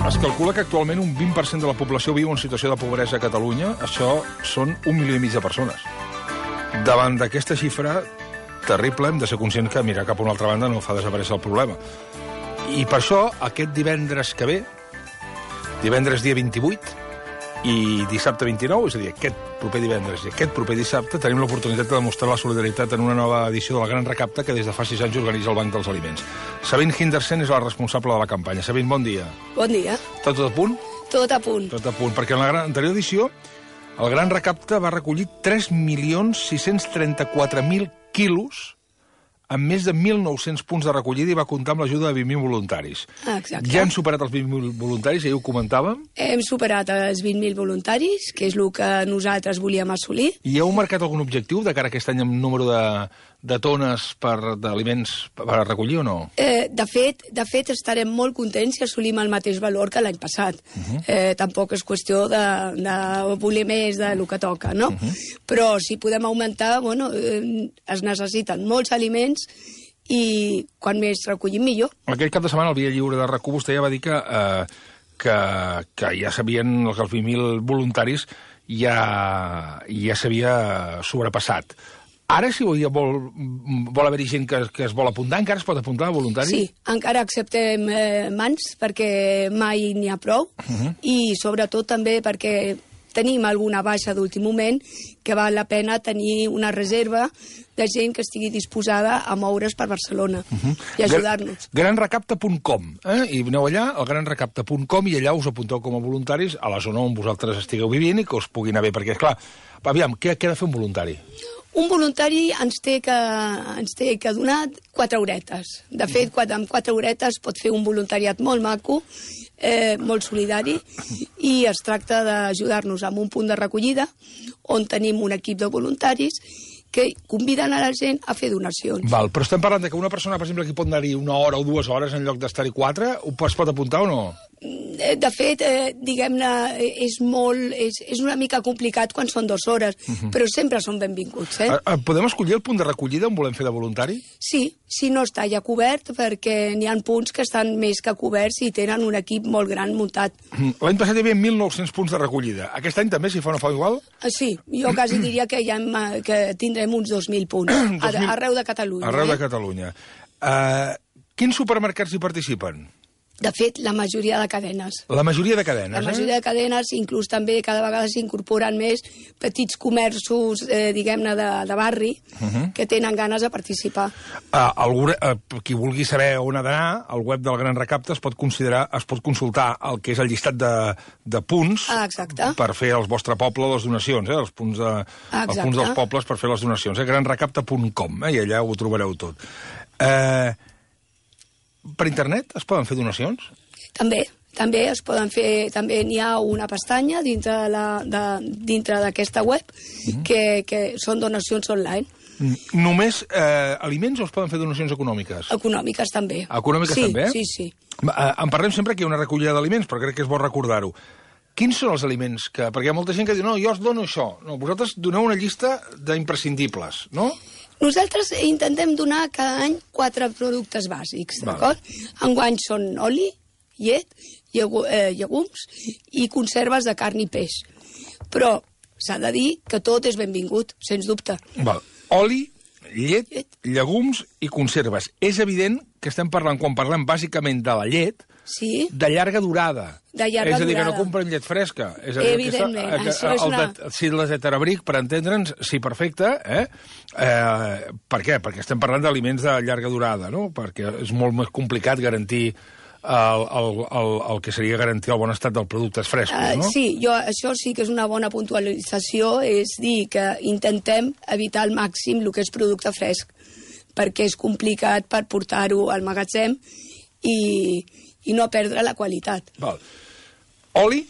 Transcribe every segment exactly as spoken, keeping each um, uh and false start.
Es calcula que actualment un vint per cent de la població viu en situació de pobresa a Catalunya. Això són un milió i mig de persones. Davant d'aquesta xifra terrible hem de ser conscients que mirar cap a una altra banda no fa desaparèixer el problema. I per això, aquest divendres que ve, divendres dia vint-i-vuit i dissabte vint-i-nou, és a dir, aquest proper divendres i aquest proper dissabte, tenim l'oportunitat de demostrar la solidaritat en una nova edició de la Gran Recapta que des de fa sis anys organitza el Banc dels Aliments. Sabine Henderson és la responsable de la campanya. Sabine, bon dia. Bon dia. Tot, tot a punt? Tot a punt. Tot a punt, perquè en la gran, anterior edició el Gran Recapta va recollir tres milions sis-cents trenta-quatre mil quilos amb més de mil nou-cents punts de recollida i va comptar amb l'ajuda de vint mil voluntaris. Exacte. Ja han superat els vint mil voluntaris, ahir ho comentàvem. Hem superat els vint mil voluntaris, que és el que nosaltres volíem assolir. I heu marcat algun objectiu de cara a aquest any amb número de, de tones per d'aliments per recollir o no? Eh, de, fet, de fet, estarem molt contents si assolim el mateix valor que l'any passat. Uh -huh. eh, tampoc és qüestió de, de voler més del que toca, no? Uh -huh. Però si podem augmentar, bueno, eh, es necessiten molts aliments i quan més recollim millor. Aquell cap de setmana, al Via Lliure de R A C u, vostè ja va dir que, eh, que, que ja sabien que els vint mil voluntaris ja, ja s'havia sobrepassat. Ara, si vol, vol haver-hi gent que, que es vol apuntar, encara es pot apuntar a voluntari? Sí, encara acceptem eh, mans, perquè mai n'hi ha prou, uh -huh. i sobretot també perquè tenim alguna baixa d'últim moment que val la pena tenir una reserva de gent que estigui disposada a moure's per Barcelona uh -huh. i ajudar-nos. gran recapta punt com, eh? I aneu allà, al gran recapta punt com, i allà us apunteu com a voluntaris a la zona on vosaltres estigueu vivint i que us pugui anar bé, perquè, esclar, aviam, què, què ha de fer un voluntari? Un voluntari ens té que, ens té que donar quatre horetes. De fet, quatre, amb quatre horetes pot fer un voluntariat molt maco, eh, molt solidari, i es tracta d'ajudar-nos amb un punt de recollida on tenim un equip de voluntaris que conviden a la gent a fer donacions. Val, però estem parlant de que una persona, per exemple, que pot anar-hi una hora o dues hores en lloc d'estar-hi quatre, es pot apuntar o no? De fet, eh, diguem-ne, és molt... És, és una mica complicat quan són dues hores, uh -huh. però sempre són benvinguts, eh? Podem escollir el punt de recollida on volem fer de voluntari? Sí, si no està ja cobert, perquè n'hi ha punts que estan més que coberts i tenen un equip molt gran muntat. L'any passat hi havia mil nou-cents punts de recollida. Aquest any també, si fa o no fa igual? Sí, jo quasi diria que, ja hem, que tindrem uns dos mil punts, arreu de Catalunya. Arreu eh? de Catalunya. Uh, quins supermercats hi participen? De fet, la majoria de cadenes. La majoria de cadenes, La majoria eh? de cadenes, inclús també cada vegada s'incorporen més petits comerços, eh, diguem-ne, de, de barri, uh -huh. que tenen ganes de participar. Uh, algú, uh, qui vulgui saber on ha d'anar, al web del Gran Recapta es pot considerar, es pot consultar el que és el llistat de, de punts ah, exacte. per fer al vostre poble les donacions, eh? els, punts de, els punts dels pobles per fer les donacions, eh? gran recapta punt com, eh? i allà ho trobareu tot. Eh... Uh, Per internet es poden fer donacions? També, també es poden fer, també n'hi ha una pestanya dintre de la, de, dintre d'aquesta web uh-huh. que, que són donacions online. Només eh, aliments o es poden fer donacions econòmiques? Econòmiques també. Econòmiques sí, també? Sí, sí. Eh, en parlem sempre que hi ha una recollida d'aliments, però crec que és bo recordar-ho. Quins són els aliments que... Perquè hi ha molta gent que diu, no, jo us dono això. No, vosaltres doneu una llista d'imprescindibles, no? Nosaltres intentem donar cada any quatre productes bàsics, d'acord? Enguany són oli, llet, llegums i conserves de carn i peix. Però s'ha de dir que tot és benvingut, sens dubte. Val. Oli, llet, llet, llegums i conserves. És evident que estem parlant, quan parlem bàsicament de la llet, sí. de llarga durada. De llarga és a dir, durada. que no comprem llet fresca. És a dir, evidentment, aquesta, això és una... De, si les de Terabric, per entendre'ns, sí, perfecte. Eh? Eh, per què? Perquè estem parlant d'aliments de llarga durada, no? Perquè és molt més complicat garantir el, el, el, el que seria garantir el bon estat dels productes frescos, no? Uh, sí, jo, això sí que és una bona puntualització, és dir que intentem evitar al màxim el que és producte fresc, perquè és complicat per portar-ho al magatzem i, i no perdre la qualitat. Val. Oli,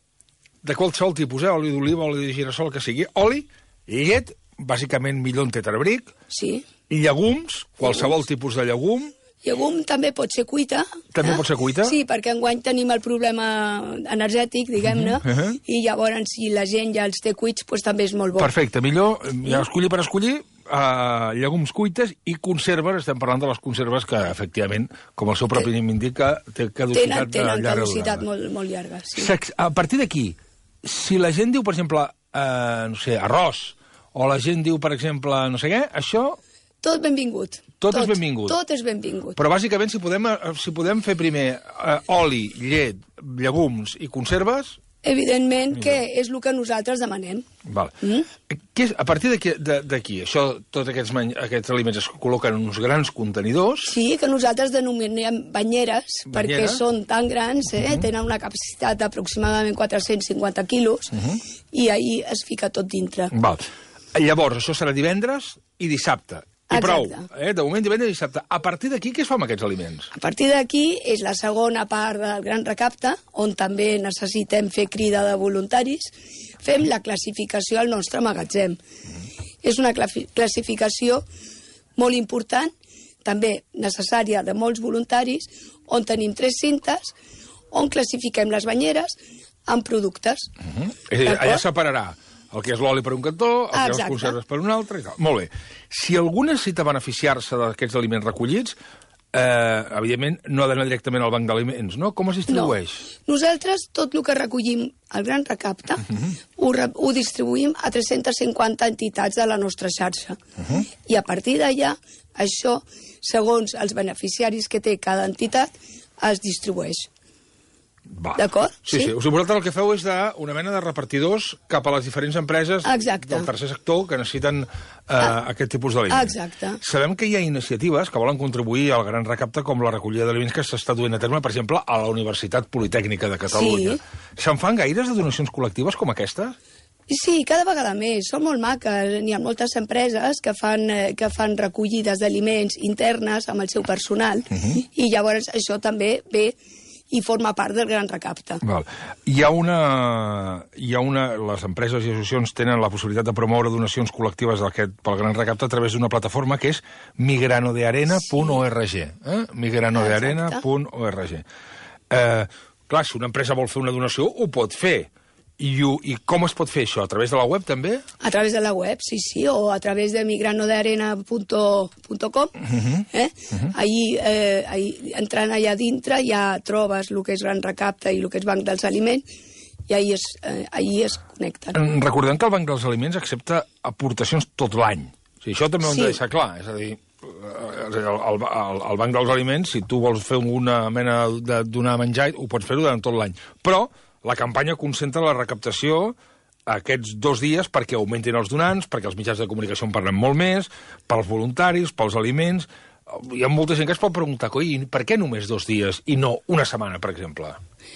de qualsevol tipus, eh? Oli d'oliva, oli de girassol, el que sigui. Oli, llet, bàsicament millor tetrabric, sí. llegums, qualsevol tipus de llegum. Llegum també pot ser cuita. També eh? pot ser cuita? Sí, perquè enguany tenim el problema energètic, diguem-ne, uh -huh. i llavors si la gent ja els té cuits, doncs també és molt bo. Perfecte, millor, ja escollir per escollir, uh, llegums cuites i conserves, estem parlant de les conserves que, efectivament, com el seu propi nom indica, té caducitat tenen, tenen de llarga caducitat durada. molt, molt llarga, sí. A partir d'aquí, si la gent diu, per exemple, uh, no sé, arròs, o la gent diu, per exemple, no sé què, això... Tot benvingut. Tot, tot és benvingut. Tot és benvingut. Però, bàsicament, si podem, si podem fer primer uh, oli, llet, llegums i conserves... Evidentment que és el que nosaltres demanem. Val. Mm? Que és, a partir d'aquí, això, tots aquests, aquests aliments es col·loquen en uns grans contenidors... Sí, que nosaltres denominem banyeres, Banyera. perquè són tan grans, eh? Mm-hmm. Tenen una capacitat d'aproximadament quatre-cents cinquanta quilos, mm-hmm. i ahir es fica tot dintre. Val. Llavors, això serà divendres i dissabte. I Exacte. prou. Eh? De moment, divendres i dissabte. A partir d'aquí, què es fa amb aquests aliments? A partir d'aquí és la segona part del Gran Recapte, on també necessitem fer crida de voluntaris. Fem la classificació al nostre magatzem. Mm. És una classificació molt important, també necessària de molts voluntaris, on tenim tres cintes, on classifiquem les banyeres amb productes. Mm-hmm. És a dir, allà separarà el que és l'oli per un cantó, el que és les conserves per un altre i tal. Molt bé. Si algú necessita beneficiar-se d'aquests aliments recollits, eh, evidentment no ha d'anar directament al banc d'aliments, no? Com es distribueix? No. Nosaltres tot el que recollim al Gran Recapte uh-huh. ho, re ho distribuïm a tres-centes cinquanta entitats de la nostra xarxa. Uh-huh. I a partir d'allà, això, segons els beneficiaris que té cada entitat, es distribueix. D'acord? Sí, sí, sí. O sigui, vosaltres el que feu és de una mena de repartidors cap a les diferents empreses Exacte. del tercer sector que necessiten eh, ah. aquest tipus d'aliments. Exacte. Sabem que hi ha iniciatives que volen contribuir al Gran Recapte com la recollida d'aliments que s'està duent a terme, per exemple, a la Universitat Politècnica de Catalunya. Sí. Se'n fan gaires de donacions col·lectives com aquesta? Sí, cada vegada més. Són molt maques. N'hi ha moltes empreses que fan, eh, que fan recollides d'aliments internes amb el seu personal, uh-huh. i llavors això també ve i forma part del Gran Recapte. Val. Hi ha una... Hi ha una... Les empreses i associacions tenen la possibilitat de promoure donacions col·lectives pel Gran Recapte a través d'una plataforma que és migranodearena punt org. Sí. Eh? migranodearena punt org. Eh, clar, si una empresa vol fer una donació, ho pot fer. I, I com es pot fer això? A través de la web, també? A través de la web, sí, sí, o a través de migranodearena punt com. Uh-huh. eh? Uh-huh. Ahí, eh, ahí, entrant allà dintre, ja trobes el que és Gran Recapte i el que és Banc dels Aliments, i ahí es, eh, ahí es connecten. Recordem que el Banc dels Aliments accepta aportacions tot l'any. O sigui, això també ho hem sí. de deixar clar. És a dir, el, el, el, el Banc dels Aliments, si tu vols fer una mena de donar menjar, ho pots fer-ho durant tot l'any. Però la campanya concentra la recaptació aquests dos dies perquè augmentin els donants, perquè els mitjans de comunicació en parlen molt més, pels voluntaris, pels aliments. Hi ha molta gent que es pot preguntar, coi, per què només dos dies i no una setmana, per exemple?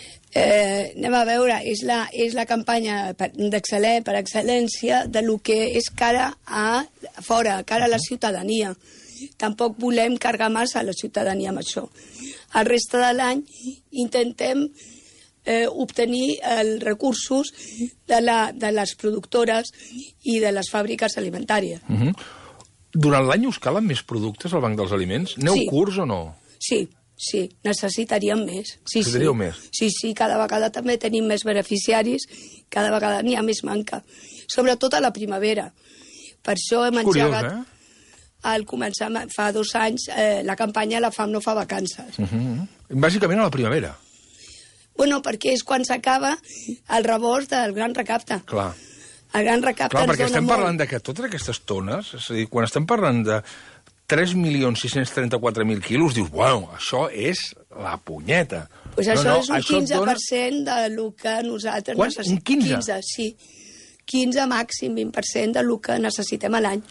Eh, anem a veure, és la, és la campanya d'excel·lència, per excel·lència, de lo que és cara a fora, cara a la ciutadania. Tampoc volem carregar massa a la ciutadania amb això. El reste de l'any intentem Eh, obtenir els recursos de, la, de les productores i de les fàbriques alimentàries. Uh-huh. Durant l'any us calen més productes al Banc dels Aliments? Neu sí. curts o no? Sí, sí, necessitaríem més. Sí, Necessitaríeu sí. més? Sí, sí, cada vegada també tenim més beneficiaris, cada vegada n'hi ha més manca. Sobretot a la primavera. Per això hem Curiós, engegat... Eh? Al començar fa dos anys eh, la campanya La fam no fa vacances. Uh-huh. Bàsicament a la primavera. Bueno, perquè és quan s'acaba el rebost del Gran Recapte. Clar. El Gran Recapte Clar, ens perquè dona estem molt. parlant de que totes aquestes tones, és a dir, quan estem parlant de tres milions sis-cents trenta-quatre mil quilos, dius, bueno, això és la punyeta. Pues això no, no, és un això quinze per cent dona... de lo que nosaltres Quan? necessitem. Un quinze? quinze, sí. quinze màxim, vint per cent de lo que necessitem a l'any.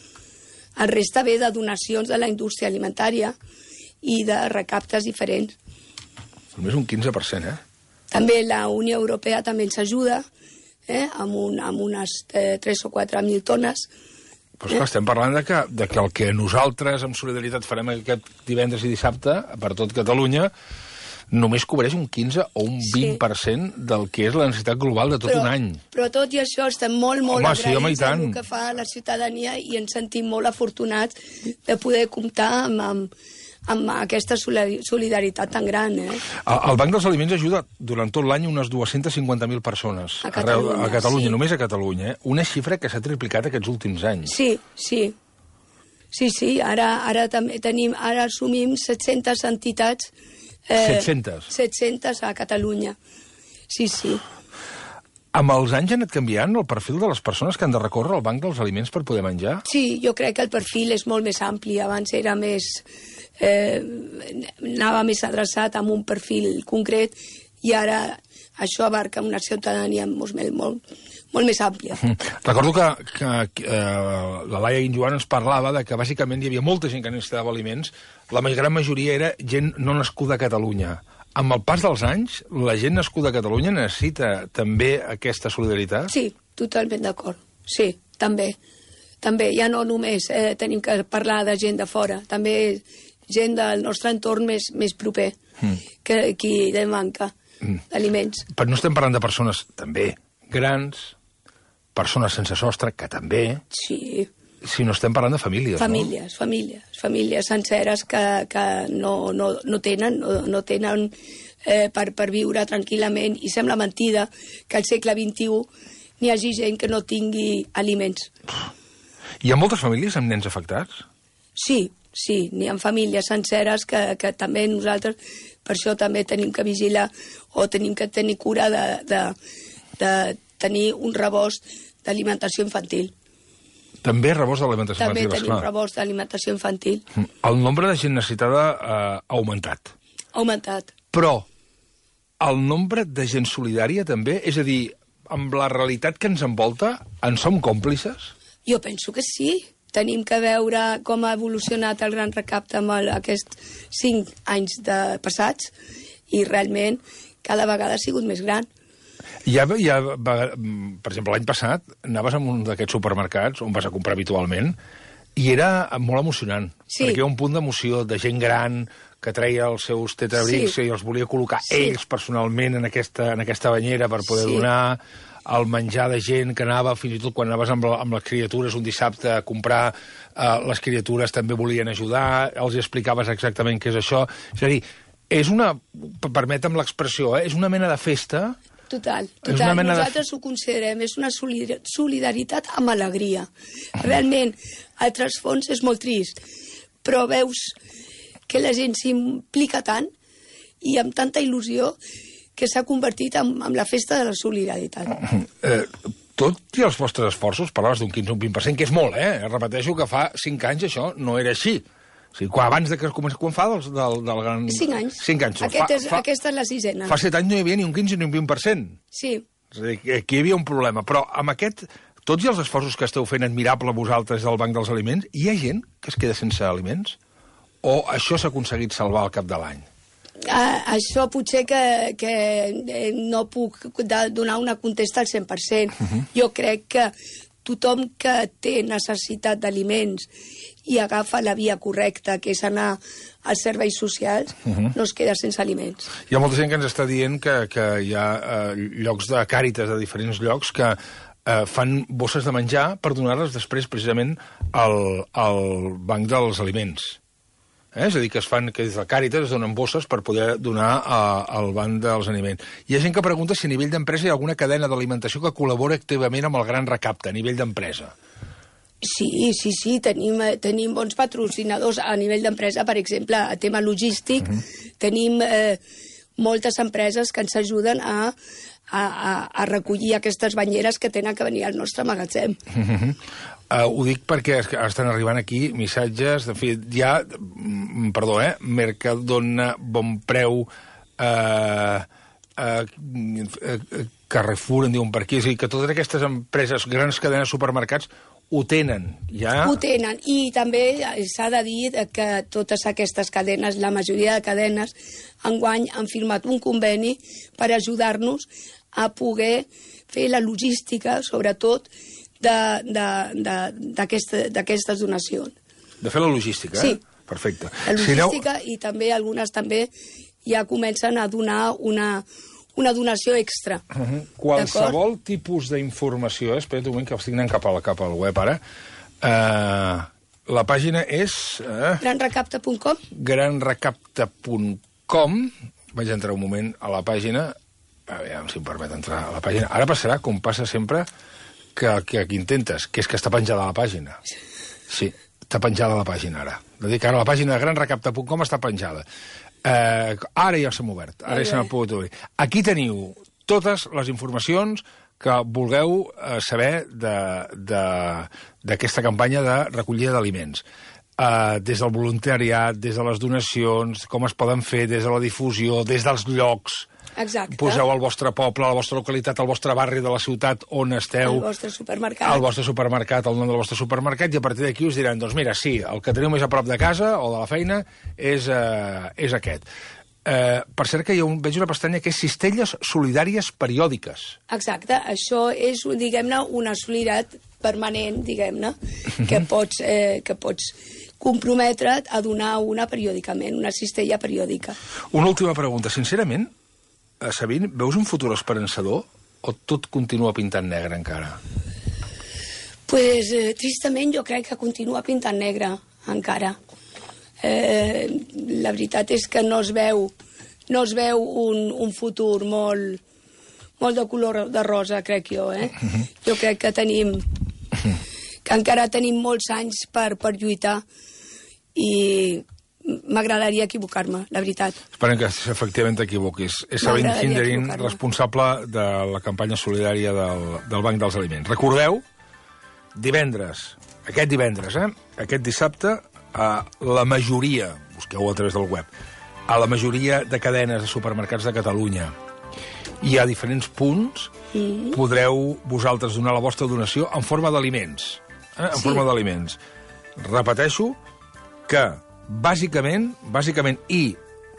El reste ve de donacions de la indústria alimentària i de recaptes diferents. Només un quinze per cent, eh? També la Unió Europea també ens ajuda, eh? amb, un, amb unes eh, tres o quatre mil tones. Però esclar, estem parlant de que, de que el que nosaltres, amb solidaritat, farem aquest divendres i dissabte per tot Catalunya, només cobreix un quinze o un vint per cent sí. del que és la necessitat global de tot però, un any. Però tot i això estem molt, molt home, agraïts sí, home, i tant. amb el que fa la ciutadania i ens sentim molt afortunats de poder comptar amb, amb, amb aquesta solidaritat tan gran. Eh? El, el Banc dels Aliments ajuda durant tot l'any unes dues-centes cinquanta mil persones a Catalunya, arreu, a Catalunya sí. només a Catalunya. Eh? Una xifra que s'ha triplicat aquests últims anys. Sí, sí. Sí, sí, ara, ara també tenim, ara assumim set-centes entitats. Eh, set-centes? set-centes a Catalunya. Sí, sí. Amb els anys ha anat canviant el perfil de les persones que han de recórrer al Banc dels Aliments per poder menjar? Sí, jo crec que el perfil és molt més ampli. Abans era més... Eh, anava més adreçat amb un perfil concret i ara això abarca una ciutadania molt, molt, molt més àmplia. Mm. Recordo que, que, que eh, la Laia Guinjoan ens parlava de que bàsicament hi havia molta gent que necessitava aliments, la gran majoria era gent no nascuda a Catalunya. Amb el pas dels anys, la gent nascuda a Catalunya necessita també aquesta solidaritat? Sí, totalment d'acord. Sí, també. També, ja no només eh, tenim que parlar de gent de fora, també gent del nostre entorn més, més proper, mm. que qui de manca mm. d'aliments. Però no estem parlant de persones, també, grans, persones sense sostre, que també... Sí. Si no estem parlant de famílies, famílies, no? Famílies, famílies senceres que, que no, no, no tenen, no, no tenen eh, per, per viure tranquil·lament, i sembla mentida que al segle vint-i-u n'hi hagi gent que no tingui aliments. Hi ha moltes famílies amb nens afectats? Sí, sí, n'hi ha famílies senceres que, que també nosaltres, per això també tenim que vigilar o tenim que tenir cura de, de, de tenir un rebost d'alimentació infantil. També rebost d'alimentació També infantil, tenim rebost d'alimentació infantil. El nombre de gent necessitada eh, ha augmentat. Ha augmentat. Però el nombre de gent solidària també, és a dir, amb la realitat que ens envolta, en som còmplices? Jo penso que sí. Tenim que veure com ha evolucionat el gran recapte amb el, aquests cinc anys de passats i realment cada vegada ha sigut més gran. Ja, ja, per exemple, l'any passat anaves a un d'aquests supermercats on vas a comprar habitualment i era molt emocionant, sí. perquè hi ha un punt d'emoció de gent gran que treia els seus tetabrics sí. i els volia col·locar sí. ells personalment en aquesta, en aquesta banyera per poder sí. donar el menjar de gent que anava, fins i tot quan anaves amb, la, amb les criatures un dissabte a comprar, eh, les criatures també volien ajudar, els explicaves exactament què és això. És a dir, és una, permetem l'expressió, eh, és una mena de festa. Total, total. Nosaltres de... ho considerem, és una solidaritat amb alegria. Realment, el trasfons és molt trist, però veus que la gent s'implica tant i amb tanta il·lusió que s'ha convertit en, en la festa de la solidaritat. Eh, tot i els vostres esforços, parlaves d'un quinze o un vint per cent, que és molt, eh? Repeteixo que fa cinc anys això no era així. O sigui, quan, abans de que comenci, quan fa del, del, del gran... Cinc anys. Cinc anys. Aquest fa, és, fa, aquesta és la sisena. Fa set anys no hi havia ni un quinze ni un vint per cent. Sí. És a dir, aquí hi havia un problema. Però amb aquest, tots i els esforços que esteu fent admirable vosaltres del Banc dels Aliments, hi ha gent que es queda sense aliments? O això s'ha aconseguit salvar al cap de l'any? Uh, això potser que, que eh, no puc donar una contesta al cent per cent. Uh -huh. Jo crec que tothom que té necessitat d'aliments i agafa la via correcta, que és anar als serveis socials, uh -huh. no es queda sense aliments. Hi ha molta gent que ens està dient que, que hi ha eh, llocs de Càritas de diferents llocs que eh, fan bosses de menjar per donar-les després precisament al, al Banc dels Aliments. Eh? És a dir, que es fan, que des de Càritas es donen bosses per poder donar a, al Banc dels Aliments. Hi ha gent que pregunta si a nivell d'empresa hi ha alguna cadena d'alimentació que col·labora activament amb el gran recapte, a nivell d'empresa. Sí, sí, sí, tenim, tenim bons patrocinadors a nivell d'empresa, per exemple, a tema logístic, uh -huh. tenim eh, moltes empreses que ens ajuden a, a, a, a recollir aquestes banyeres que tenen que venir al nostre magatzem. Uh -huh. Uh, ho dic perquè estan arribant aquí missatges, de fet, hi ha, perdó, eh, Mercadona, Bonpreu, eh, eh, Carrefour, en diuen per aquí, és a dir, que totes aquestes empreses, grans cadenes de supermercats, ho tenen, ja? Ho tenen, i també s'ha de dir que totes aquestes cadenes, la majoria de cadenes, enguany han firmat un conveni per ajudar-nos a poder fer la logística, sobretot, d'aquestes donacions. De fer la logística, sí. eh? Perfecte. La logística, si no... i també algunes també ja comencen a donar una, una donació extra. Uh -huh. Qualsevol tipus d'informació, eh? Espera't un moment que estic anant cap, a, cap al web ara, uh, la pàgina és... Uh, gran recapte punt com gran recapte punt com. Vaig entrar un moment a la pàgina, a veure si em permet entrar a la pàgina. Ara passarà, com passa sempre, que, que, que intentes, que és que està penjada a la pàgina. Sí, està penjada a la pàgina ara. De dir que ara la pàgina de gran recapta punt com està penjada. Eh, ara ja s'ha obert, ara ja s'ha pogut obrir. Aquí teniu totes les informacions que vulgueu eh, saber d'aquesta campanya de recollida d'aliments. Uh, des del voluntariat, des de les donacions, com es poden fer, des de la difusió, des dels llocs. Exacte. Poseu al vostre poble, a la vostra localitat, al vostre barri de la ciutat on esteu. Al vostre supermercat. Al vostre supermercat, el nom del vostre supermercat, i a partir d'aquí us diran, doncs mira, sí, el que teniu més a prop de casa o de la feina és, uh, és aquest. Uh, per cert que hi ha un, veig una pestanya que és cistelles solidàries periòdiques. Exacte, això és, diguem-ne, una solidaritat permanent, diguem-ne, que pots, eh, que pots comprometre't a donar una periòdicament, una cistella periòdica. Una última pregunta. Sincerament, Sabine, veus un futur esperançador o tot continua pintant negre encara? Pues, eh, tristament, jo crec que continua pintant negre encara. Eh, la veritat és que no es veu, no es veu un, un futur molt, molt de color de rosa, crec jo. Eh? Uh-huh. Jo crec que tenim... que encara tenim molts anys per, per lluitar i m'agradaria equivocar-me, la veritat. Esperem que efectivament t'equivoquis. És Sabine Hinderin, responsable de la campanya solidària del, del Banc dels Aliments. Recordeu, divendres, aquest divendres, eh? aquest dissabte, a la majoria, busqueu a través del web, a la majoria de cadenes de supermercats de Catalunya i a diferents punts mm. podreu vosaltres donar la vostra donació en forma d'aliments. Eh? En sí. forma d'aliments. Repeteixo que, bàsicament, bàsicament, i,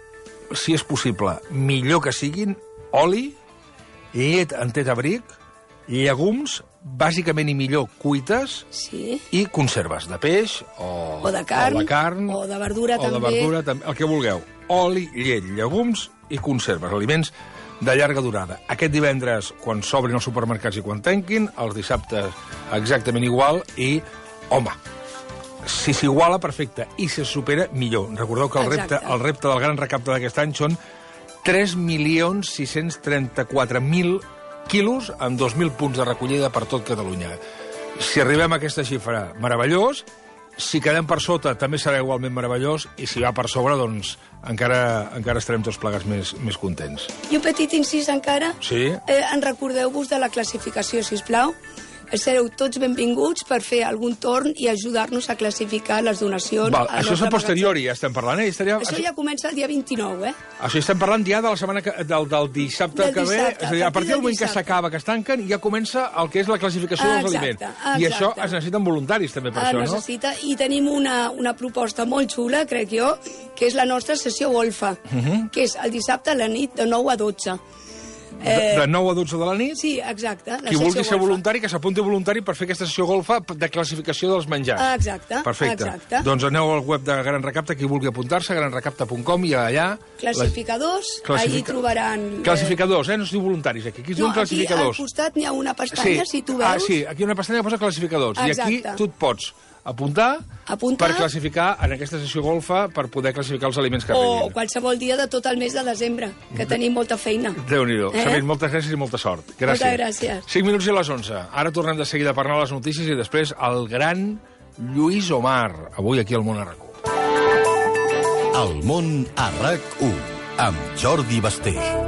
si és possible, millor que siguin, oli, llet en tetabric, llegums, bàsicament i millor cuites, sí. i conserves de peix, o, o, de carn, o de carn, o de verdura, o també. de verdura, també, el que vulgueu. Oli, llet, llegums i conserves, aliments de llarga durada. Aquest divendres, quan s'obrin els supermercats i quan tanquin, els dissabtes exactament igual, i, home, si s'iguala, perfecte, i si es supera, millor. Recordeu que el repte, el repte del gran recapte d'aquest any són tres milions sis-cents trenta-quatre mil quilos amb dos mil punts de recollida per tot Catalunya. Si arribem a aquesta xifra, meravellós. Si quedem per sota, també serà igualment meravellós, i si va per sobre, doncs encara, encara estarem tots plegats més, més contents. I un petit incís encara. Sí. Eh, en recordeu-vos de la classificació, sisplau. Sereu tots benvinguts per fer algun torn i ajudar-nos a classificar les donacions. Val, això és a posteriori, ja estem parlant, eh? Estaria... Això ja comença el dia vint-i-nou, eh? Això estem parlant ja de la setmana que, del, del dissabte del que ve. Dissabte, és a dir, a partir del moment que s'acaba, que es tanquen, ja comença el que és la classificació ah, dels exacte, aliments. Exacte. I això es necessiten voluntaris, també, per ah, això, necessita, no? I tenim una, una proposta molt xula, crec jo, que és la nostra sessió golfa, uh -huh. que és el dissabte a la nit de nou a dotze. De, de nou a dotze de la nit? Sí, exacte. La Qui vulgui ser golfa. voluntari, que s'apunti voluntari per fer aquesta sessió golfa de classificació dels menjars. Ah, exacte. Perfecte. Exacte. Doncs aneu al web de Gran Recapte, qui vulgui apuntar-se, gran recapte punt com, i allà... Classificadors, la... allí trobaran... Classificadors, eh? No es diu voluntaris, aquí. Aquí es no, diuen classificadors. Aquí al costat n'hi ha una pestanya, sí. si tu veus... Ah, sí, aquí hi ha una pestanya que posa classificadors. Exacte. I aquí tu et pots apuntar, apuntar per classificar en aquesta sessió golfa, per poder classificar els aliments que o arribin. O qualsevol dia de tot el mes de desembre, que tenim molta feina. Déu-n'hi-do. Eh? Sabine, moltes gràcies i molta sort. Gràcies. Moltes gràcies. cinc minuts i les onze. Ara tornem de seguida a parlar de les notícies i després el gran Lluís Omar, avui aquí al Món a RAC u. El Món a RAC u, amb Jordi Basté.